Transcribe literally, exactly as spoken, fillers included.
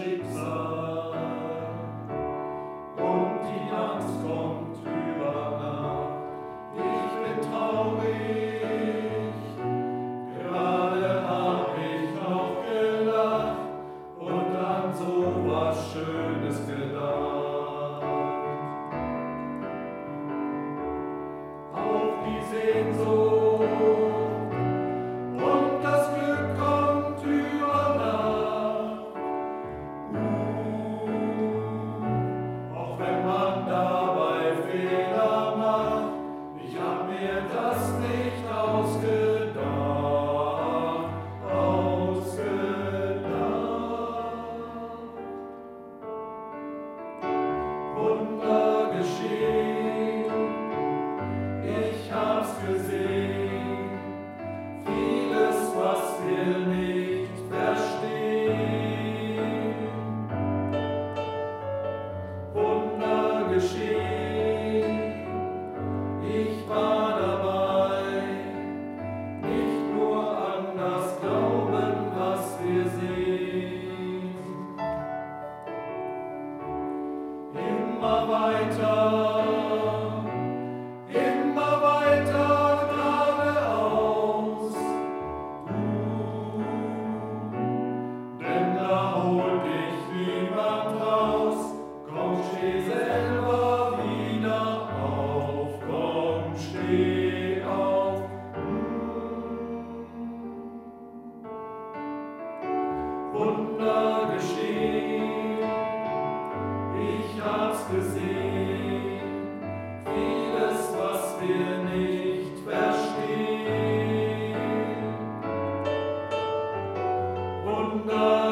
Schicksal und die Angst kommt über Nacht. Ich bin traurig, gerade hab ich noch gelacht und an so was Schönes gedacht. Auf die Sehnsucht und das Glück kommt über Nacht. Uh, auch wenn man dabei Fehler macht, ich hab mir das nicht ausgedacht, ausgedacht. Wunder geschehen, ich hab's gesehen, vieles, was wir nicht verstehen. Wunder geschehen, ich war dabei, nicht nur an das Glauben, was wir sehen. Immer weiter, immer weiter geradeaus. Uh, denn da holt dich niemand raus. Komm, steh selber wieder auf. Komm, steh auf. Mm. Wunder geschehen, ich hab's gesehen, vieles, was wir nicht verstehen. Wunder